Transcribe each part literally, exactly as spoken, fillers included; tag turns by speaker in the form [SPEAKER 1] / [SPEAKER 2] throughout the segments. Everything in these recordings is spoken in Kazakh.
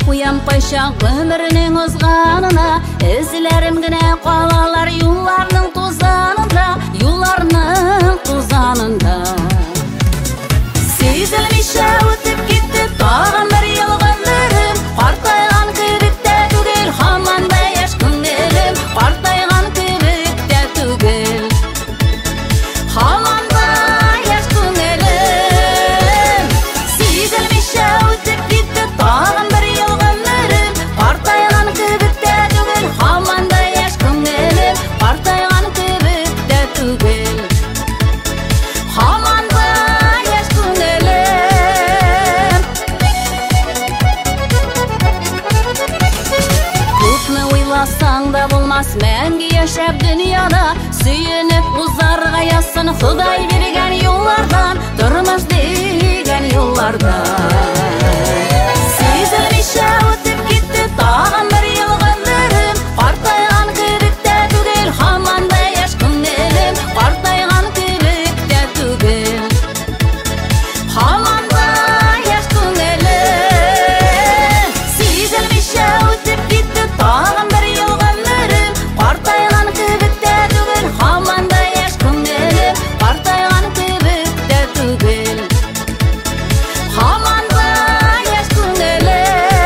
[SPEAKER 1] Куям пайшақ өмірінің озғанына, ізлерім гіне қалалар юларның тузанында, юларның тузанында. Сезілмейше өтіп кетті тағын бір ел ғұмырым, қартайған кібікте түгел, хаманда еш күнелім, қартайған кібікте түгел, хаманда еш күнелім. Сезілмейше өтіп кетті тағын бір ел ғұмырым, қартайған кібікте түгел, хаманда еш күнелім, қартайған кібікте түгел, хаманда еш күнелім. Көпні ойласаң да болмас мәңгі яшап дүнияда, сүйініп ұзарға ясын Құдай берген yollardan, тұрмыс деген yollardan. Сезілмейше өтіп кетті тағын бір ел ғұмырым, қартайған кібікте түгел, хаманда еш күнелім, қартайған кібікте түгел, хаманда еш күнелім. Сезілмейше өтіп кетті тағын бір ел ғұмырым, қартайған кібікте түгел, хаманда еш күнелім, қартайған кібікте түгел, хаманда еш күнелім.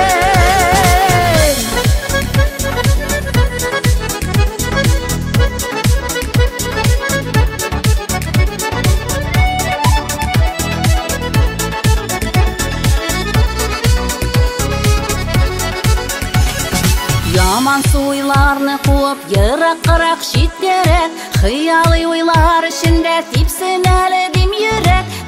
[SPEAKER 1] Яман ойларны қуып, ерақ-қырақ шеттерек, қиялы ойлар ішінде тепсін әлі дем ерек.